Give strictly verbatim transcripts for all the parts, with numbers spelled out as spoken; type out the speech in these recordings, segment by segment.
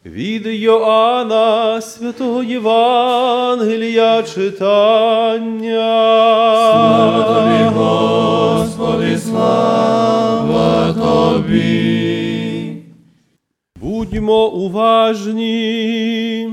Від Йоанна святого Євангелія читання. Слава Тобі, Господи, слава Тобі. Будьмо уважні.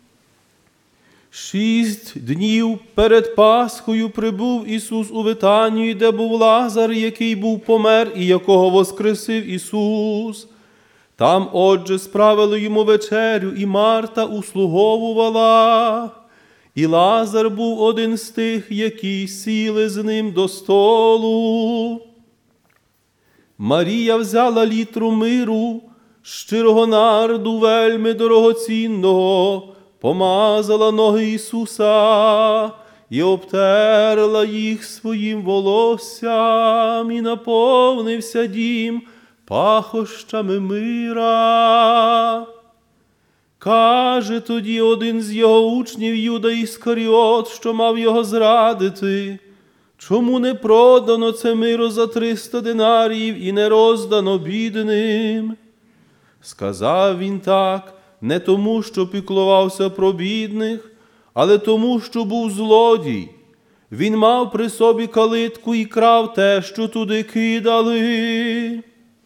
Шість днів перед Пасхою прибув Ісус у Витанію, де був Лазар, який був помер і якого воскресив Ісус. Там, отже, справили йому вечерю, і Марта услуговувала. І Лазар був один з тих, які сіли з ним до столу. Марія взяла літру миру, щирого нарду вельми дорогоцінного, помазала ноги Ісуса і обтерла їх своїм волоссям, і наповнився дім пахощами мира. Каже тоді один з його учнів, Юда Іскаріот, що мав його зрадити: чому не продано це миро за триста динаріїв і не роздано бідним? Сказав він так не тому, що піклувався про бідних, але тому, що був злодій. Він мав при собі калитку і крав те, що туди кидали.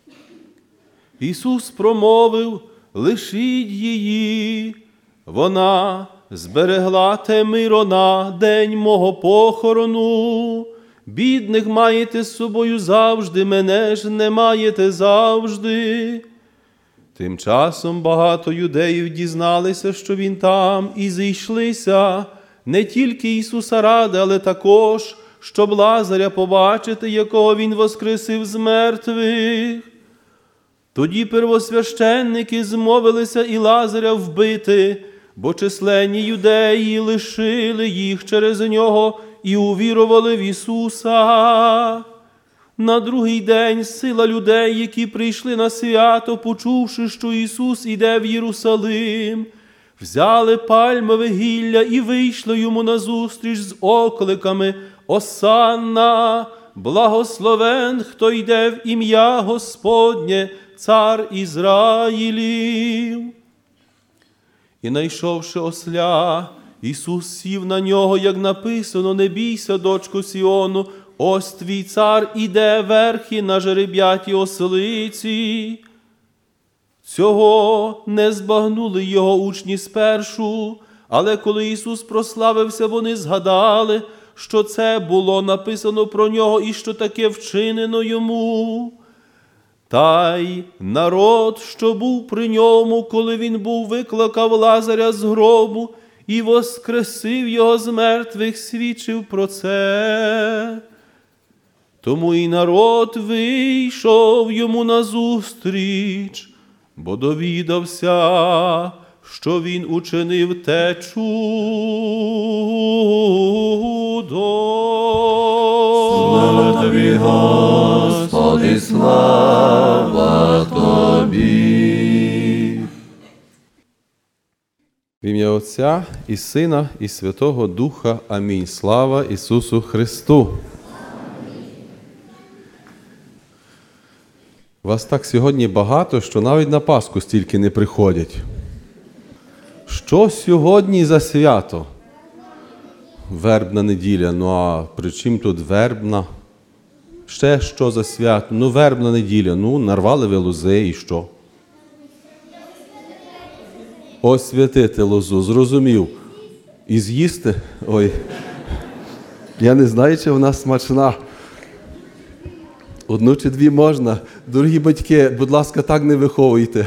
Ісус промовив: лишіть її, вона зберегла те миро на день мого похорону. Бідних маєте з собою завжди, мене ж не маєте завжди. Тим часом багато юдеїв дізналися, що він там, і зійшлися не тільки Ісуса ради, але також, щоб Лазаря побачити, якого він воскресив з мертвих. Тоді первосвященники змовилися і Лазаря вбити, бо численні юдеї лишили їх через нього і увірували в Ісуса. На другий день сила людей, які прийшли на свято, почувши, що Ісус іде в Єрусалим, взяли пальмове гілля і вийшли йому назустріч з окликами: «Осанна! Благословен, хто йде в ім'я Господнє, цар Ізраїлів!» І найшовши осля, Ісус сів на нього, як написано: «Не бійся, дочко Сіону, ось твій цар іде верхи на жереб'ятій ослиці». Цього не збагнули його учні спершу, але коли Ісус прославився, вони згадали, що це було написано про нього і що таке вчинено йому. Та й народ, що був при ньому, коли він був, викликав Лазаря з гробу і воскресив його з мертвих, свідчив про це. Тому і народ вийшов йому назустріч, бо довідався, що він учинив те чудо. Слава Тобі, Господи, слава Тобі. В ім'я Отця і Сина, і Святого Духа. Амінь. Слава Ісусу Христу! Вас так сьогодні багато, що навіть на Пасху стільки не приходять. Що сьогодні за свято? Вербна неділя. Ну а при чим тут вербна? Ще що за свято? Ну вербна неділя. Ну нарвали ви лози і що? Освятити лозу. Зрозумів. І з'їсти? Ой. Я не знаю, чи вона смачна. Одну чи дві можна. Дорогі батьки, будь ласка, так не виховуйте.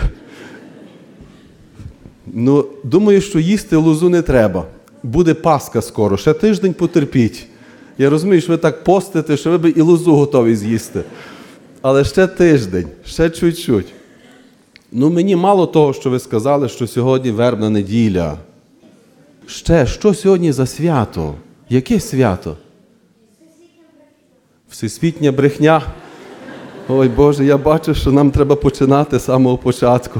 Ну, думаю, що їсти лозу не треба. Буде Пасха скоро, ще тиждень потерпіть. Я розумію, що ви так постите, що ви б і лозу готові з'їсти. Але ще тиждень, ще чуть-чуть. Ну, мені мало того, що ви сказали, що сьогодні вербна неділя. Ще, що сьогодні за свято? Яке свято? Всесвітня брехня. Ой, Боже, я бачу, що нам треба починати з самого початку.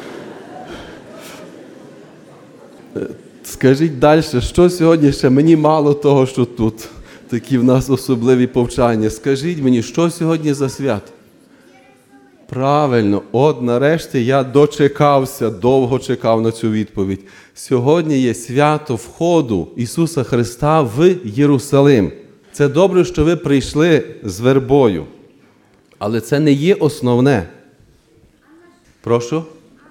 Скажіть далі, що сьогодні ще? Мені мало того, що тут такі в нас особливі повчання. Скажіть мені, що сьогодні за свято? Правильно, от нарешті я дочекався, довго чекав на цю відповідь. Сьогодні є свято входу Ісуса Христа в Єрусалим. Це добре, що ви прийшли з вербою, але це не є основне. Прошу?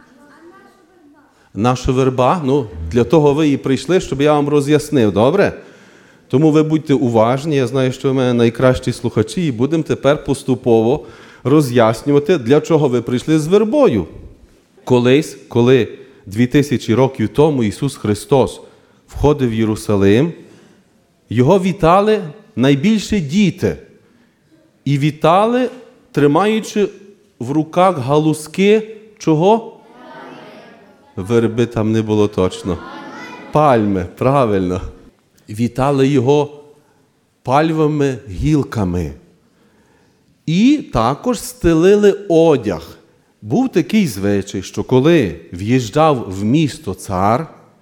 Наша верба? Ну, для того ви і прийшли, щоб я вам роз'яснив, добре? Тому ви будьте уважні, я знаю, що ви в мене найкращі слухачі, і будемо тепер поступово роз'яснювати, для чого ви прийшли з вербою. Колись, коли дві тисячі років тому Ісус Христос входив в Єрусалим, Його вітали найбільше діти. І вітали, тримаючи в руках галузки чого? Верби там не було точно. Пальми, правильно. Вітали Його пальмовими гілками. І також стелили одяг. Був такий звичай, що коли в'їжджав в місто цар,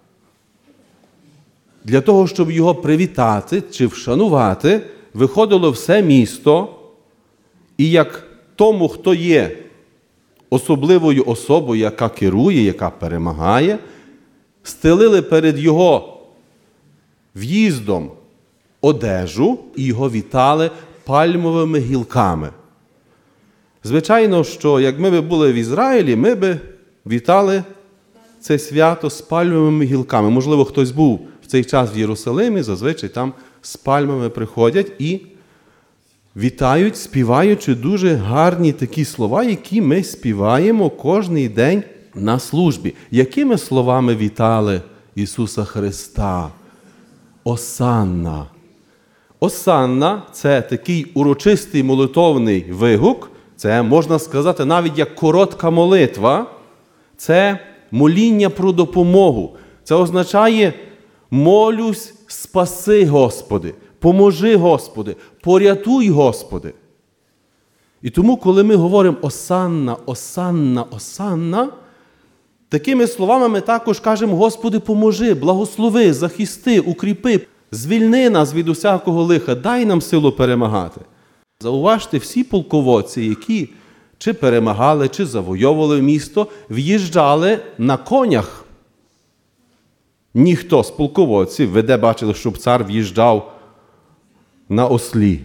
для того, щоб його привітати чи вшанувати, виходило все місто, і як тому, хто є особливою особою, яка керує, яка перемагає, стелили перед його в'їздом одежу і його вітали пальмовими гілками. Звичайно, що як ми б були в Ізраїлі, ми б вітали це свято з пальмовими гілками. Можливо, хтось був в цей час в Єрусалимі, зазвичай там з пальмами приходять і вітають, співаючи дуже гарні такі слова, які ми співаємо кожний день на службі. Якими словами вітали Ісуса Христа? Осанна. Осанна – це такий урочистий молитовний вигук, це, можна сказати, навіть як коротка молитва, це моління про допомогу. Це означає «молюсь, спаси, Господи», «поможи, Господи», «порятуй, Господи». І тому, коли ми говоримо «осанна, осанна, осанна», такими словами ми також кажемо «Господи, поможи, благослови, захисти, укріпи, звільни нас від усякого лиха, дай нам силу перемагати». Зауважте, всі полководці, які чи перемагали, чи завойовували місто, в'їжджали на конях. Ніхто з полководців, ви де бачили, щоб цар в'їжджав на ослі.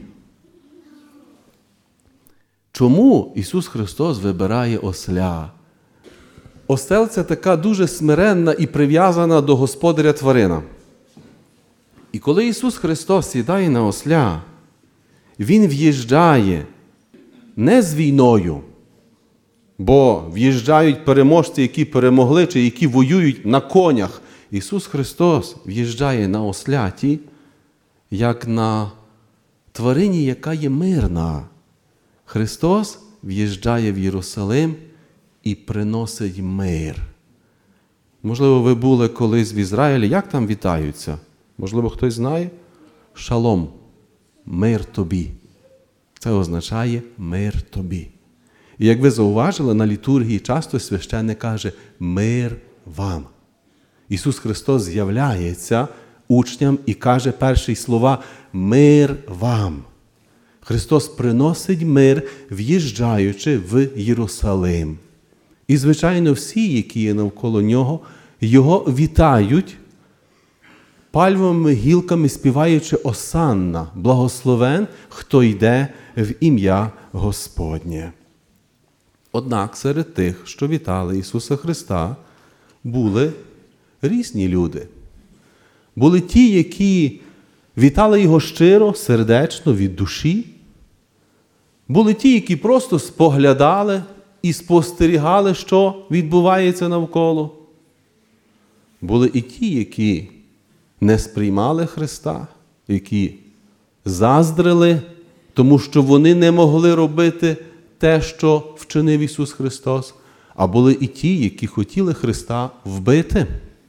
Чому Ісус Христос вибирає осля? Осел – це така дуже смиренна і прив'язана до господаря тварина. І коли Ісус Христос сідає на осля, Він в'їжджає не з війною, бо в'їжджають переможці, які перемогли, чи які воюють на конях. Ісус Христос в'їжджає на осляті, як на тварині, яка є мирна. Христос в'їжджає в Єрусалим і приносить мир. Можливо, ви були колись в Ізраїлі, як там вітаються? Можливо, хтось знає? Шалом. Мир тобі. Це означає мир тобі. І як ви зауважили, на літургії часто священник каже «мир вам». Ісус Христос з'являється учням і каже перші слова «мир вам». Христос приносить мир, в'їжджаючи в Єрусалим. І, звичайно, всі, які є навколо Нього, Його вітають пальмовими гілками, співаючи «Осанна, благословен, хто йде в ім'я Господнє». Однак серед тих, що вітали Ісуса Христа, були різні люди. Були ті, які вітали Його щиро, сердечно, від душі. Були ті, які просто споглядали і спостерігали, що відбувається навколо. Були і ті, які не сприймали Христа, які заздрили, тому що вони не могли робити те, що вчинив Ісус Христос, а були і ті, які хотіли Христа вбити.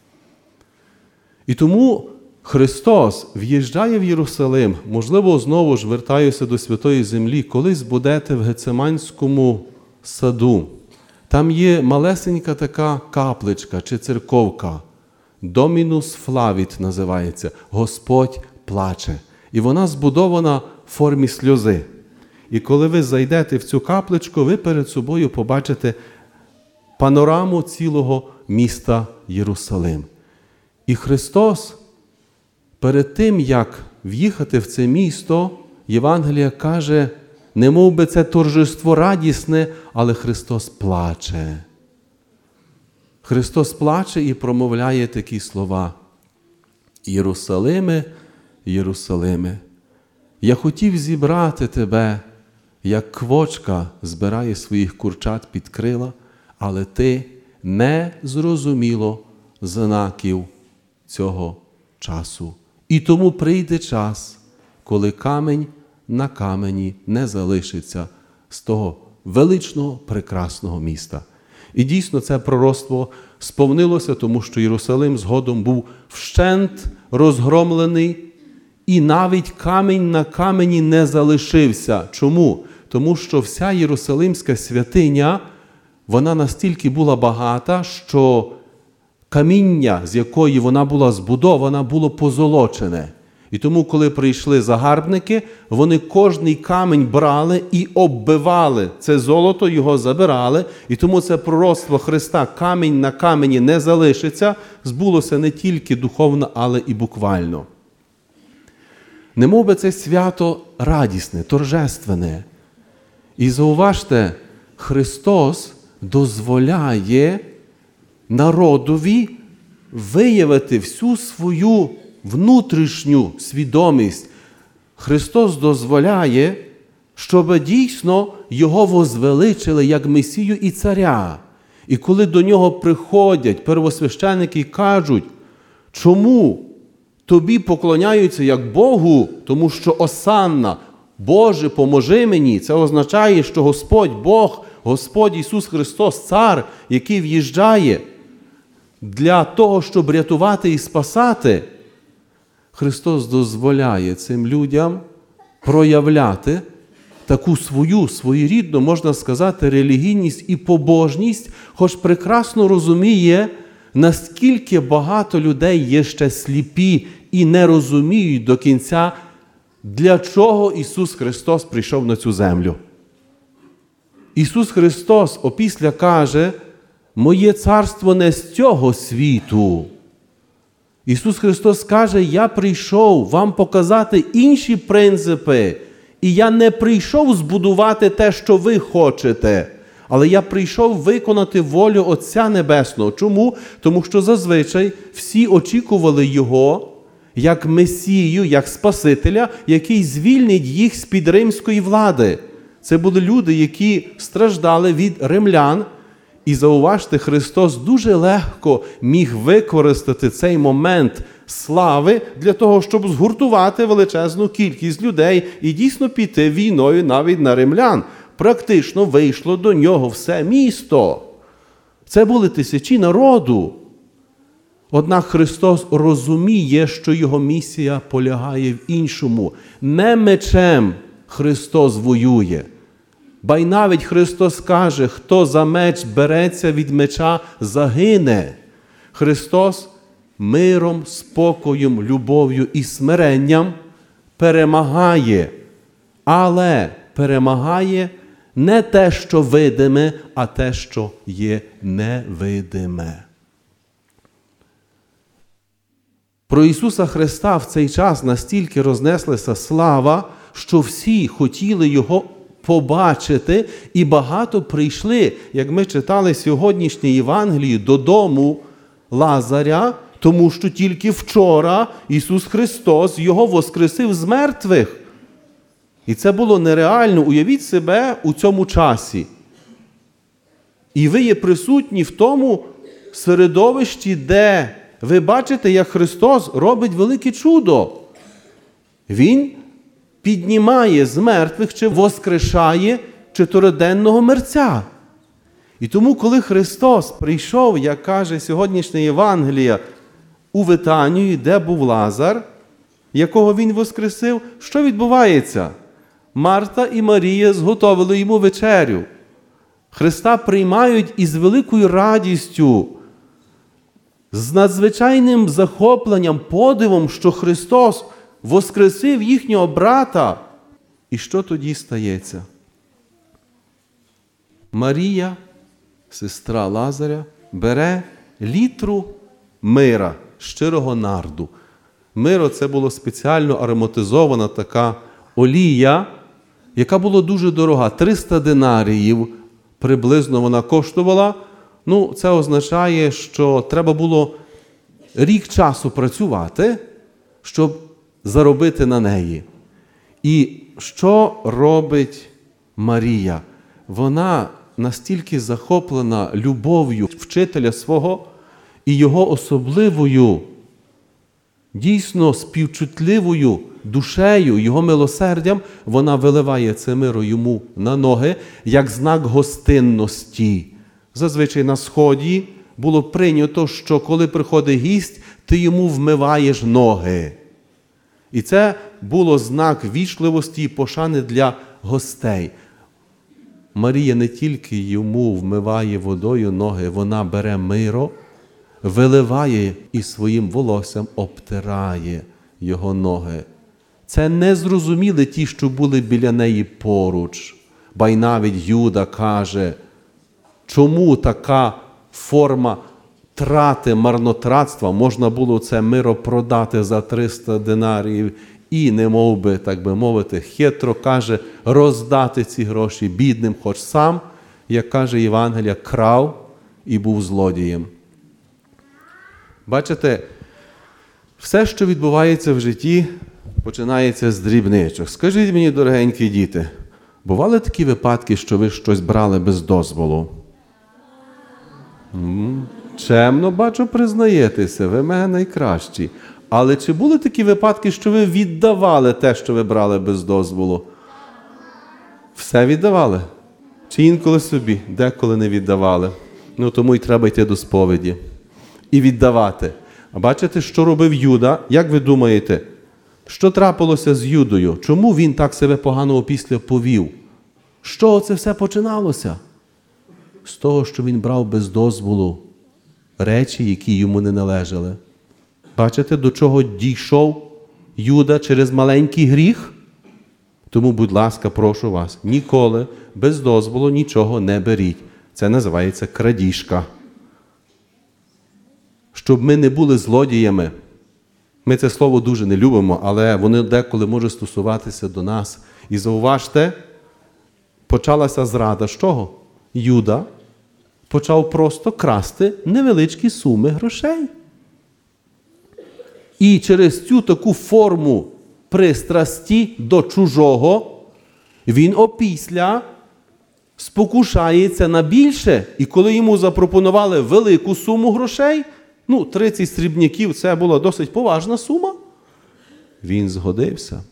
І тому Христос в'їжджає в Єрусалим, можливо, знову ж вертаюся до Святої Землі, колись будете в Гециманському саду. Там є малесенька така капличка чи церковка, Домінус Флавіт називається, Господь плаче. І вона збудована в формі сльози. І коли ви зайдете в цю капличку, ви перед собою побачите панораму цілого міста Єрусалим. І Христос, перед тим, як в'їхати в це місто, Євангелія каже, не мов би це торжество радісне, але Христос плаче. Христос плаче і промовляє такі слова. Єрусалиме, Єрусалиме, я хотів зібрати тебе, як квочка збирає своїх курчат під крила, але ти не зрозуміло знаків цього часу. І тому прийде час, коли камінь на камені не залишиться з того величного, прекрасного міста. І дійсно це пророцтво сповнилося, тому що Єрусалим згодом був вщент розгромлений, і навіть камінь на камені не залишився. Чому? Тому що вся Єрусалимська святиня, вона настільки була багата, що каміння, з якої вона була збудована, було позолочене. І тому, коли прийшли загарбники, вони кожний камінь брали і оббивали. Це золото його забирали. І тому це пророцтво Христа «камінь на камені не залишиться» збулося не тільки духовно, але і буквально. Немов би це свято радісне, торжественне. І зауважте, Христос дозволяє народові виявити всю свою внутрішню свідомість. Христос дозволяє, щоб дійсно Його возвеличили як Месію і Царя. І коли до Нього приходять первосвященники і кажуть, чому Тобі поклоняються як Богу, тому що осанна, Боже, поможи мені, це означає, що Господь Бог, Господь Ісус Христос, Цар, який в'їжджає для того, щоб рятувати і спасати, Христос дозволяє цим людям проявляти таку свою, своєрідну, можна сказати, релігійність і побожність, хоч прекрасно розуміє, наскільки багато людей є ще сліпі і не розуміють до кінця, для чого Ісус Христос прийшов на цю землю. Ісус Христос опісля каже, «Моє царство не з цього світу». Ісус Христос каже, я прийшов вам показати інші принципи, і я не прийшов збудувати те, що ви хочете, але я прийшов виконати волю Отця Небесного. Чому? Тому що зазвичай всі очікували Його як Месію, як Спасителя, який звільнить їх з-під римської влади. Це були люди, які страждали від римлян. І зауважте, Христос дуже легко міг використати цей момент слави для того, щоб згуртувати величезну кількість людей і дійсно піти війною навіть на римлян. Практично вийшло до нього все місто. Це були тисячі народу. Однак Христос розуміє, що його місія полягає в іншому. Не мечем Христос воює. Ба й навіть Христос каже, хто за меч береться від меча, загине. Христос миром, спокоєм, любов'ю і смиренням перемагає. Але перемагає не те, що видиме, а те, що є невидиме. Про Ісуса Христа в цей час настільки рознеслася слава, що всі хотіли Його побачити, і багато прийшли, як ми читали сьогоднішнє Євангеліє, додому Лазаря, тому що тільки вчора Ісус Христос Його воскресив з мертвих. І це було нереально. Уявіть себе у цьому часі. І ви є присутні в тому середовищі, де ви бачите, як Христос робить велике чудо. Він піднімає з мертвих чи воскрешає чотириденного мерця. І тому, коли Христос прийшов, як каже сьогоднішнє Євангеліє, у Витанію, де був Лазар, якого Він воскресив, що відбувається? Марта і Марія зготовили йому вечерю. Христа приймають із великою радістю, з надзвичайним захопленням, подивом, що Христос воскресив їхнього брата. І що тоді стається? Марія, сестра Лазаря, бере літру мира, щирого нарду. Миро – це була спеціально ароматизована така олія, яка була дуже дорога. триста динаріїв приблизно вона коштувала. Ну, це означає, що треба було рік часу працювати, щоб заробити на неї. І що робить Марія? Вона настільки захоплена любов'ю вчителя свого і його особливою, дійсно співчутливою душею, його милосердям, вона виливає це миро йому на ноги, як знак гостинності. Зазвичай на Сході було прийнято, що коли приходить гість, ти йому вмиваєш ноги. І це було знак вічливості і пошани для гостей. Марія не тільки йому вмиває водою ноги, вона бере миро, виливає і своїм волоссям обтирає його ноги. Це не зрозуміли ті, що були біля неї поруч. Ба й навіть Юда каже, чому така форма трати, марнотратства, можна було це миро продати за триста динаріїв і, не мов би, так би мовити, хитро каже, роздати ці гроші бідним, хоч сам, як каже Євангелія, крав і був злодієм. Бачите, все, що відбувається в житті, починається з дрібничок. Скажіть мені, дорогенькі діти, бували такі випадки, що ви щось брали без дозволу? М-м, чемно, бачу, признаєтеся, ви мене найкращі. Але чи були такі випадки, що ви віддавали те, що ви брали без дозволу? Все віддавали? Чи інколи собі? Деколи не віддавали. Ну, тому й треба йти до сповіді. І віддавати. А бачите, що робив Юда? Як ви думаєте, що трапилося з Юдою? Чому він так себе погано опісля повів? З чого це все починалося? З того, що він брав без дозволу речі, які йому не належали. Бачите, до чого дійшов Юда через маленький гріх? Тому, будь ласка, прошу вас, ніколи без дозволу нічого не беріть. Це називається крадіжка. Щоб ми не були злодіями. Ми це слово дуже не любимо, але воно деколи може стосуватися до нас. І зауважте, почалася зрада з чого? Юда почав просто красти невеличкі суми грошей. І через цю таку форму пристрасті до чужого він опісля спокушається на більше. І коли йому запропонували велику суму грошей, ну, тридцять срібняків – це була досить поважна сума, він згодився.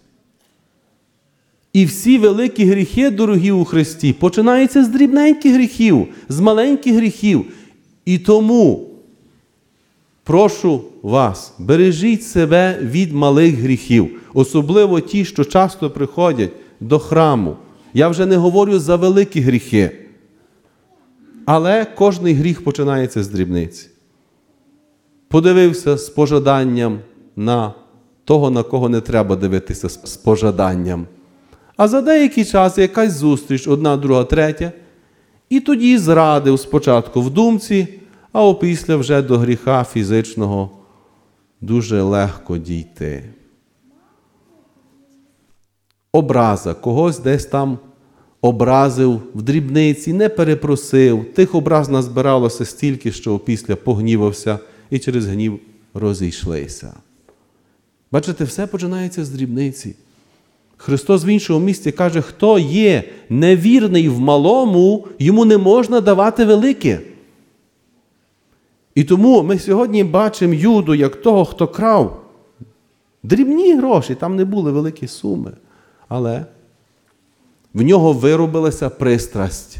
І всі великі гріхи, дорогі у Христі, починаються з дрібненьких гріхів, з маленьких гріхів. І тому прошу вас, бережіть себе від малих гріхів, особливо ті, що часто приходять до храму. Я вже не говорю за великі гріхи, але кожний гріх починається з дрібниці. Подивився з пожаданням на того, на кого не треба дивитися з пожаданням. А за деякий час якась зустріч, одна, друга, третя, і тоді зрадив спочатку в думці, а опісля вже до гріха фізичного дуже легко дійти. Образа, когось десь там образив в дрібниці, не перепросив, тих образ назбиралося стільки, що опісля погнівався і через гнів розійшлися. Бачите, все починається з дрібниці. Христос в іншому місці каже, хто є невірний в малому, йому не можна давати велике. І тому ми сьогодні бачимо Юду як того, хто крав дрібні гроші, там не були великі суми. Але в нього виробилася пристрасть.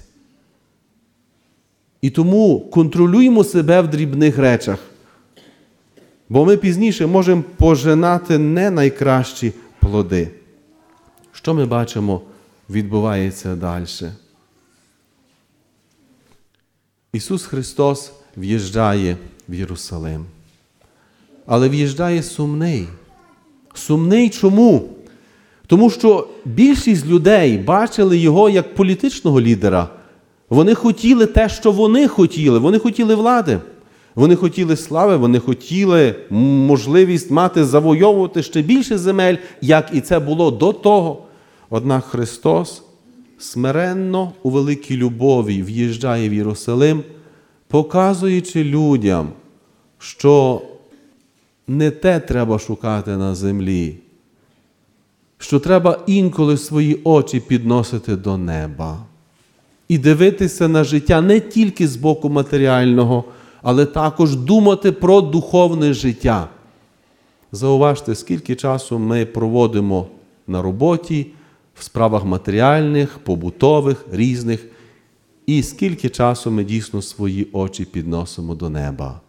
І тому контролюємо себе в дрібних речах. Бо ми пізніше можемо пожинати не найкращі плоди. Що ми бачимо, відбувається далі? Ісус Христос в'їжджає в Єрусалим. Але в'їжджає сумний. Сумний чому? Тому що більшість людей бачили його як політичного лідера. Вони хотіли те, що вони хотіли. Вони хотіли влади. Вони хотіли слави, вони хотіли можливість мати, завойовувати ще більше земель, як і це було до того. Однак Христос смиренно у великій любові в'їжджає в Єрусалим, показуючи людям, що не те треба шукати на землі, що треба інколи свої очі підносити до неба і дивитися на життя не тільки з боку матеріального, але також думати про духовне життя. Зауважте, скільки часу ми проводимо на роботі, в справах матеріальних, побутових, різних, і скільки часу ми дійсно свої очі підносимо до неба.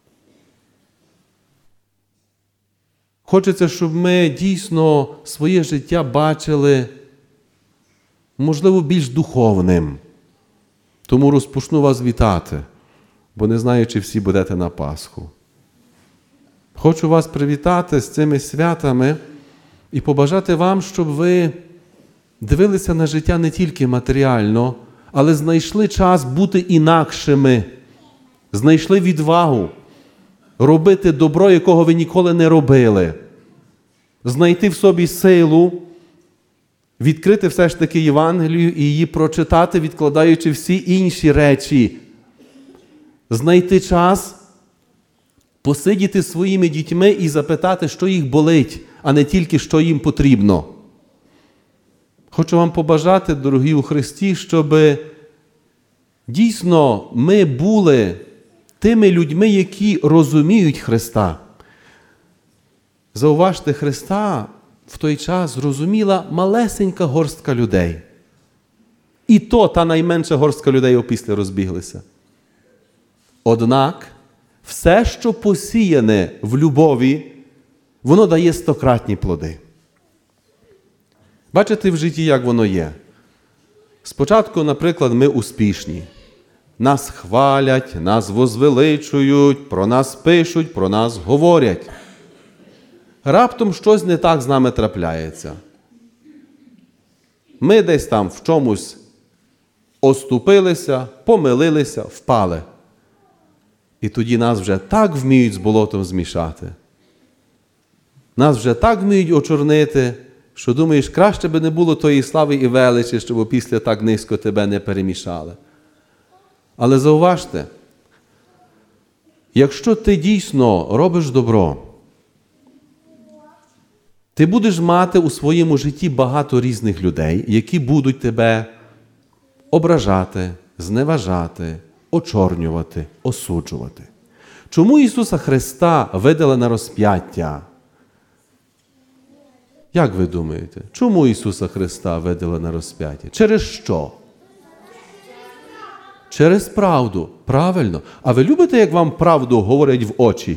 Хочеться, щоб ми дійсно своє життя бачили, можливо, більш духовним. Тому розпочну вас вітати, бо не знаю, чи всі будете на Пасху. Хочу вас привітати з цими святами і побажати вам, щоб ви дивилися на життя не тільки матеріально, але знайшли час бути інакшими, знайшли відвагу робити добро, якого ви ніколи не робили, знайти в собі силу, відкрити все ж таки Євангелію і її прочитати, відкладаючи всі інші речі, знайти час посидіти зі своїми дітьми і запитати, що їх болить, а не тільки, що їм потрібно. Хочу вам побажати, дорогі у Христі, щоб дійсно ми були тими людьми, які розуміють Христа. Зауважте, Христа в той час зрозуміла малесенька горстка людей. І то та найменша горстка людей опісля розбіглися. Однак, все, що посіяне в любові, воно дає стократні плоди. Бачите в житті, як воно є. Спочатку, наприклад, ми успішні. Нас хвалять, нас возвеличують, про нас пишуть, про нас говорять. Раптом щось не так з нами трапляється. Ми десь там в чомусь оступилися, помилилися, впали. І тоді нас вже так вміють з болотом змішати. Нас вже так вміють очорнити, що думаєш, краще би не було тої слави і величі, щоб опісля так низько тебе не перемішали. Але зауважте, якщо ти дійсно робиш добро, ти будеш мати у своєму житті багато різних людей, які будуть тебе ображати, зневажати, очорнювати, осуджувати. Чому Ісуса Христа видали на розп'яття? Як ви думаєте? Чому Ісуса Христа видали на розп'яття? Через що? Через правду. Правильно. А ви любите, як вам правду говорять в очі?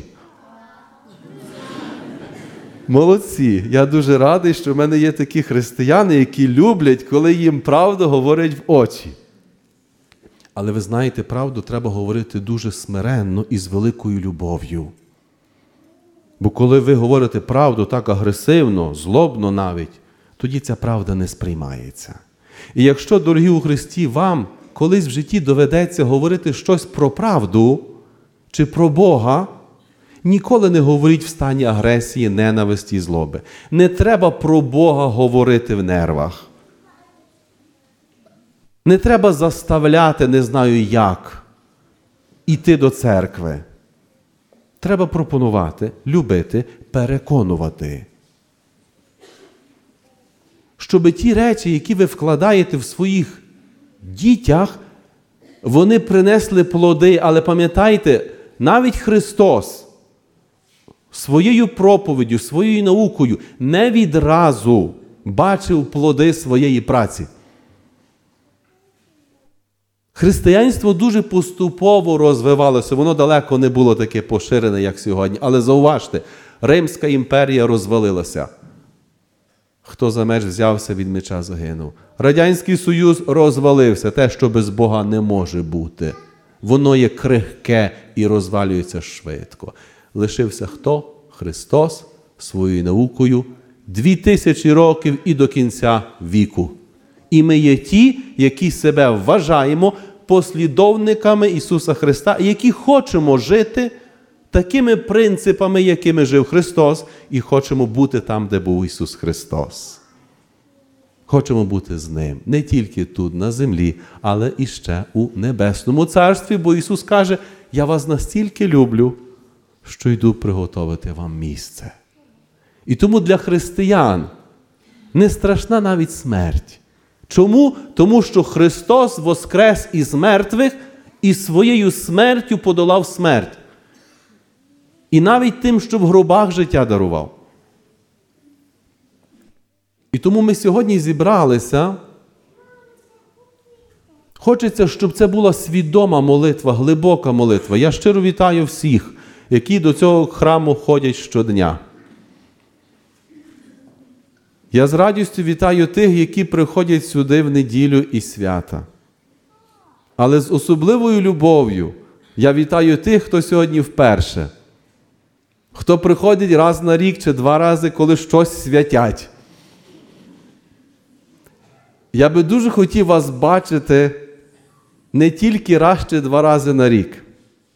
Молодці. Я дуже радий, що в мене є такі християни, які люблять, коли їм правду говорять в очі. Але ви знаєте, правду треба говорити дуже смиренно і з великою любов'ю. Бо коли ви говорите правду так агресивно, злобно навіть, тоді ця правда не сприймається. І якщо, дорогі у Христі, вам колись в житті доведеться говорити щось про правду чи про Бога, ніколи не говоріть в стані агресії, ненависті і злоби. Не треба про Бога говорити в нервах. Не треба заставляти, не знаю як, іти до церкви. Треба пропонувати, любити, переконувати. Щоб ті речі, які ви вкладаєте в своїх дітях, вони принесли плоди. Але пам'ятайте, навіть Христос своєю проповіддю, своєю наукою не відразу бачив плоди своєї праці. Християнство дуже поступово розвивалося, воно далеко не було таке поширене, як сьогодні. Але зауважте, Римська імперія розвалилася. Хто за меч взявся, від меча загинув. Радянський Союз розвалився, те, що без Бога не може бути. Воно є крихке і розвалюється швидко. Лишився хто? Христос своєю наукою дві тисячі років і до кінця віку. І ми є ті, які себе вважаємо послідовниками Ісуса Христа, які хочемо жити такими принципами, якими жив Христос, і хочемо бути там, де був Ісус Христос. Хочемо бути з Ним, не тільки тут, на землі, але і ще у Небесному Царстві, бо Ісус каже, я вас настільки люблю, що йду приготувати вам місце. І тому для християн не страшна навіть смерть. Чому? Тому що Христос воскрес із мертвих і своєю смертю подолав смерть. І навіть тим, що в гробах життя дарував. І тому ми сьогодні зібралися. Хочеться, щоб це була свідома молитва, глибока молитва. Я щиро вітаю всіх, які до цього храму ходять щодня. Я з радістю вітаю тих, які приходять сюди в неділю і свята. Але з особливою любов'ю я вітаю тих, хто сьогодні вперше. Хто приходить раз на рік чи два рази, коли щось святять. Я би дуже хотів вас бачити не тільки раз чи два рази на рік.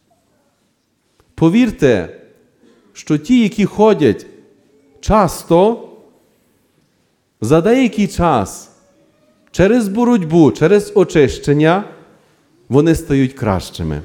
Повірте, що ті, які ходять часто, за деякий час, через боротьбу, через очищення, вони стають кращими.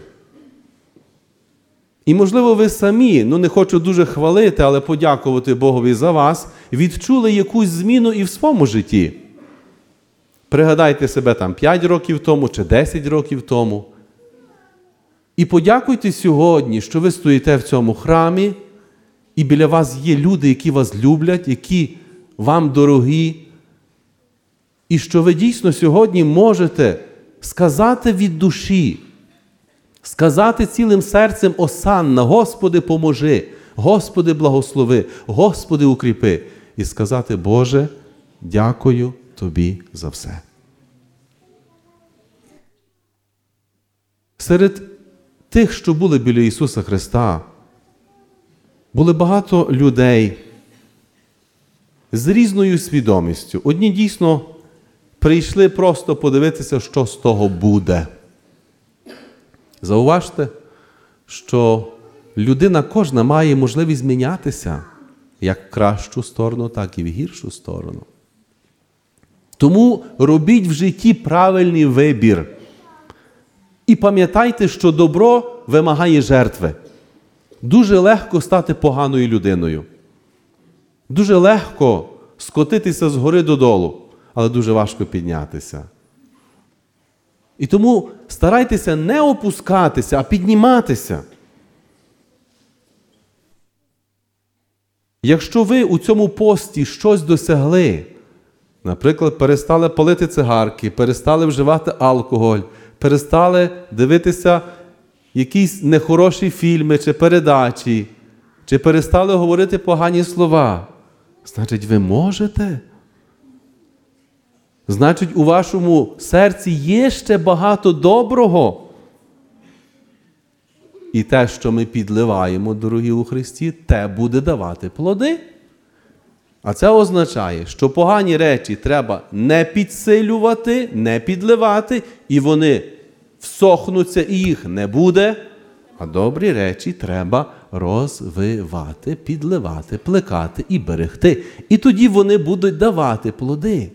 І, можливо, ви самі, ну не хочу дуже хвалити, але подякувати Богові за вас, відчули якусь зміну і в своєму житті. Пригадайте себе там п'ять років тому чи десять років тому. І подякуйте сьогодні, що ви стоїте в цьому храмі, і біля вас є люди, які вас люблять, які вам дорогі, і що ви дійсно сьогодні можете сказати від душі, сказати цілим серцем осанна, Господи, поможи, Господи, благослови, Господи, укріпи, і сказати, Боже, дякую Тобі за все. Серед тих, що були біля Ісуса Христа, були багато людей з різною свідомістю. Одні дійсно прийшли просто подивитися, що з того буде. Зауважте, що людина кожна має можливість змінятися як в кращу сторону, так і в гіршу сторону. Тому робіть в житті правильний вибір. І пам'ятайте, що добро вимагає жертви. Дуже легко стати поганою людиною. Дуже легко скотитися з гори додолу, але дуже важко піднятися. І тому старайтеся не опускатися, а підніматися. Якщо ви у цьому пості щось досягли, наприклад, перестали палити цигарки, перестали вживати алкоголь, перестали дивитися якісь нехороші фільми чи передачі, чи перестали говорити погані слова, значить, ви можете. Значить, у вашому серці є ще багато доброго. І те, що ми підливаємо, дорогі у Христі, те буде давати плоди. А це означає, що погані речі треба не підсилювати, не підливати, і вони всохнуться, і їх не буде. А добрі речі треба розвивати, підливати, плекати і берегти. І тоді вони будуть давати плоди.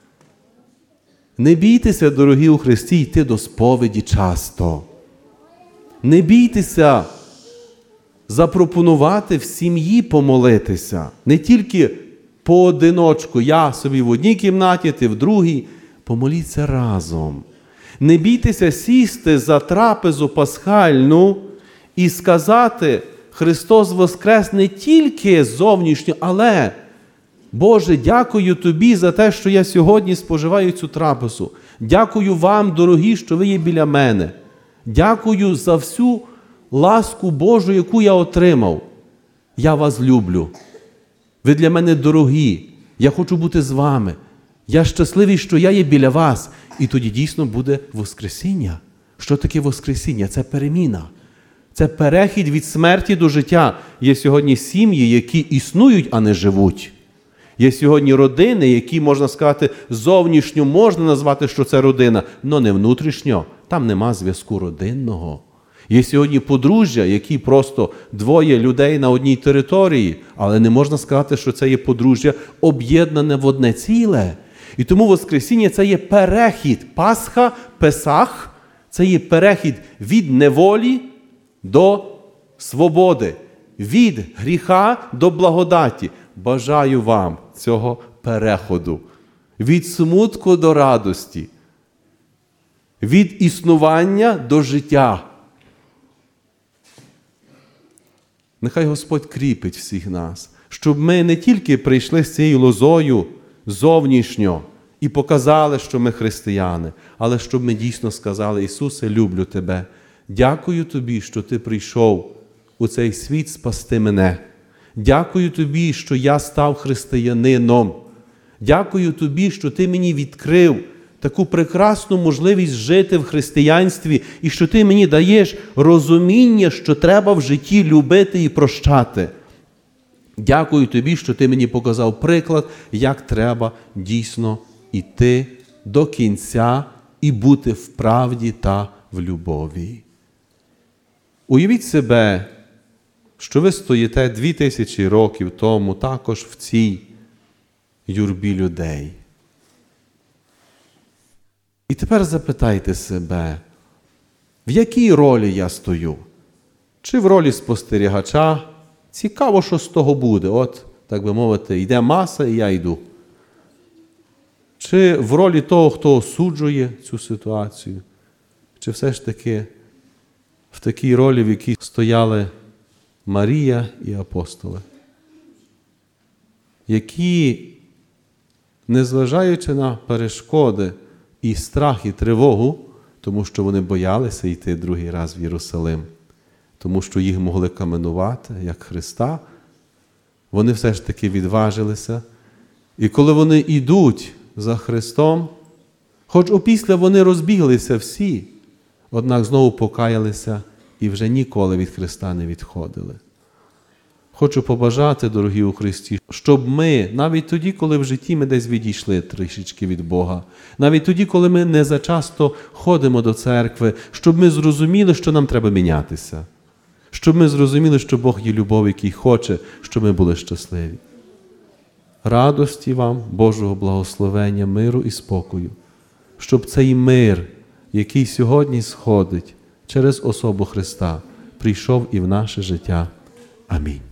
Не бійтеся, дорогі у Христі, йти до сповіді часто. Не бійтеся запропонувати в сім'ї помолитися. Не тільки поодиночку, я собі в одній кімнаті, ти в другій. Помоліться разом. Не бійтеся сісти за трапезу пасхальну і сказати, Христос воскрес не тільки зовнішньо, але, Боже, дякую Тобі за те, що я сьогодні споживаю цю трапезу. Дякую вам, дорогі, що ви є біля мене. Дякую за всю ласку Божу, яку я отримав. Я вас люблю. Ви для мене дорогі. Я хочу бути з вами. Я щасливий, що я є біля вас. І тоді дійсно буде воскресіння. Що таке воскресіння? Це переміна. Це перехід від смерті до життя. Є сьогодні сім'ї, які існують, а не живуть. Є сьогодні родини, які, можна сказати, зовнішньо можна назвати, що це родина, але не внутрішньо. Там нема зв'язку родинного. Є сьогодні подружжя, які просто двоє людей на одній території, але не можна сказати, що це є подружжя об'єднане в одне ціле. І тому Воскресіння – це є перехід. Пасха, Песах – це є перехід від неволі до свободи, від гріха до благодаті. Бажаю вам цього переходу. Від смутку до радості. Від існування до життя. Нехай Господь кріпить всіх нас, щоб ми не тільки прийшли з цією лозою зовнішньо і показали, що ми християни, але щоб ми дійсно сказали: Ісусе, люблю Тебе. Дякую Тобі, що Ти прийшов у цей світ спасти мене. Дякую Тобі, що я став християнином. Дякую Тобі, що Ти мені відкрив таку прекрасну можливість жити в християнстві і що Ти мені даєш розуміння, що треба в житті любити і прощати. Дякую Тобі, що Ти мені показав приклад, як треба дійсно йти до кінця і бути в правді та в любові. Уявіть себе, що ви стоїте дві тисячі років тому також в цій юрбі людей. І тепер запитайте себе, в якій ролі я стою? Чи в ролі спостерігача? Цікаво, що з того буде. От, так би мовити, йде маса і я йду. Чи в ролі того, хто осуджує цю ситуацію? Чи все ж таки в такій ролі, в якій стояли Марія і апостоли, які, незважаючи на перешкоди і страх, і тривогу, тому що вони боялися йти другий раз в Єрусалим, тому що їх могли каменувати, як Христа, вони все ж таки відважилися. І коли вони йдуть за Христом, хоч опісля вони розбіглися всі, однак знову покаялися і вже ніколи від Христа не відходили. Хочу побажати, дорогі у Христі, щоб ми, навіть тоді, коли в житті ми десь відійшли трішечки від Бога, навіть тоді, коли ми не зачасто ходимо до церкви, щоб ми зрозуміли, що нам треба мінятися. Щоб ми зрозуміли, що Бог є любов, який хоче, щоб ми були щасливі. Радості вам, Божого благословення, миру і спокою, щоб цей мир, який сьогодні сходить через особу Христа, прийшов і в наше життя. Амінь.